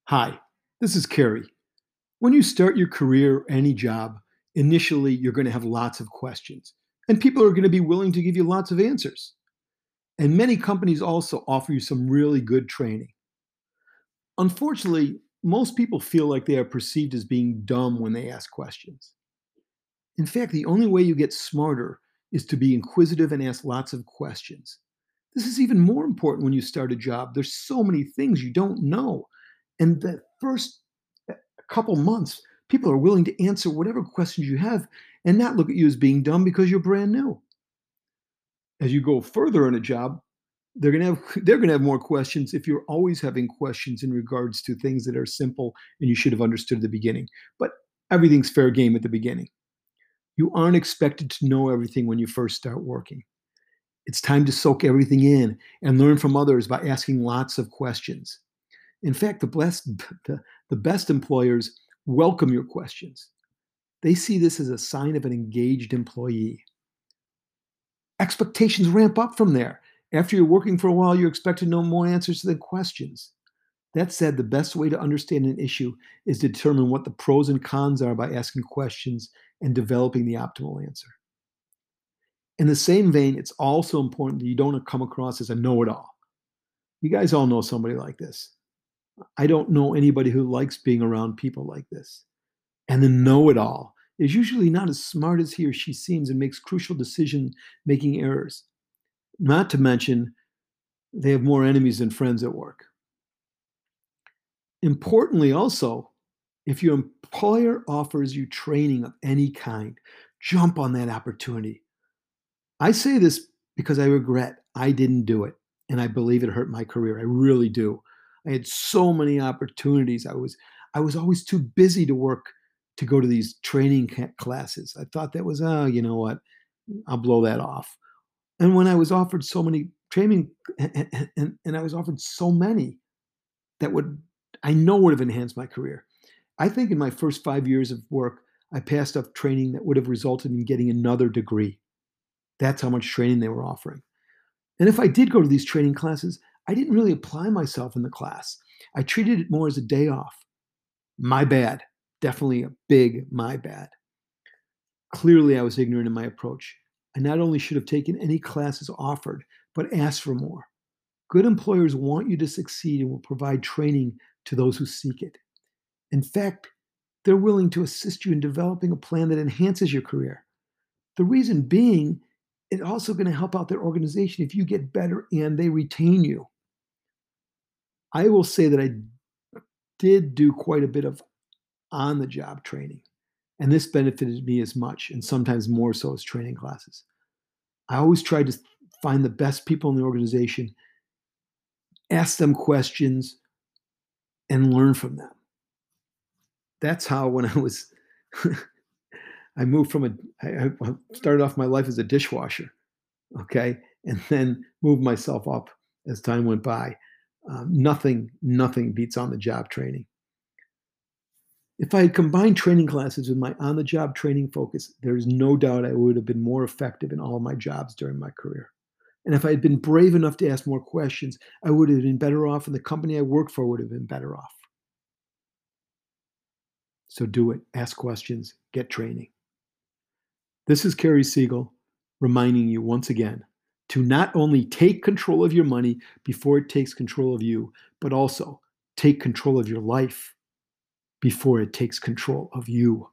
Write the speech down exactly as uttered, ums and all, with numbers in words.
Hi, this is Kerry. When you start your career or any job, initially you're going to have lots of questions, and people are going to be willing to give you lots of answers. And many companies also offer you some really good training. Unfortunately, most people feel like they are perceived as being dumb when they ask questions. In fact, the only way you get smarter is to be inquisitive and ask lots of questions. This is even more important when you start a job. There's so many things you don't know. And the first uh, couple months, people are willing to answer whatever questions you have and not look at you as being dumb because you're brand new. As you go further in a job, they're going to have they're going to have more questions if you're always having questions in regards to things that are simple and you should have understood at the beginning. But everything's fair game at the beginning. You aren't expected to know everything when you first start working. It's time to soak everything in and learn from others by asking lots of questions. In fact, the best, the, the best employers welcome your questions. They see this as a sign of an engaged employee. Expectations ramp up from there. After you're working for a while, you expect to know more answers than questions. That said, the best way to understand an issue is to determine what the pros and cons are by asking questions and developing the optimal answer. In the same vein, it's also important that you don't come across as a know it all. You guys all know somebody like this. I don't know anybody who likes being around people like this. And the know it all is usually not as smart as he or she seems and makes crucial decision making errors. Not to mention, they have more enemies than friends at work. Importantly, also, if your employer offers you training of any kind, jump on that opportunity. I say this because I regret I didn't do it, and I believe it hurt my career. I really do. I had so many opportunities. I was I was always too busy to work to go to these training ca- classes. I thought that was, oh, you know what? I'll blow that off. And when I was offered so many training, and, and, and I was offered so many that would, I know would have enhanced my career. I think in my first five years of work, I passed up training that would have resulted in getting another degree. That's how much training they were offering. And if I did go to these training classes, I didn't really apply myself in the class. I treated it more as a day off. My bad. Definitely a big my bad. Clearly, I was ignorant in my approach. I not only should have taken any classes offered, but asked for more. Good employers want you to succeed and will provide training to those who seek it. In fact, they're willing to assist you in developing a plan that enhances your career. The reason being, it's also going to help out their organization if you get better and they retain you. I will say that I did do quite a bit of on the job training, and this benefited me as much and sometimes more so as training classes. I always tried to find the best people in the organization, ask them questions, and learn from them. That's how, when I was, I moved from a, I I started off my life as a dishwasher, okay, and then moved myself up as time went by. Um, nothing, nothing beats on the job training. If I had combined training classes with my on the job training focus, there's no doubt I would have been more effective in all of my jobs during my career. And if I had been brave enough to ask more questions, I would have been better off, and the company I worked for would have been better off. So do it. Ask questions, get training. This is Kerry Siegel reminding you once again to not only take control of your money before it takes control of you, but also take control of your life before it takes control of you.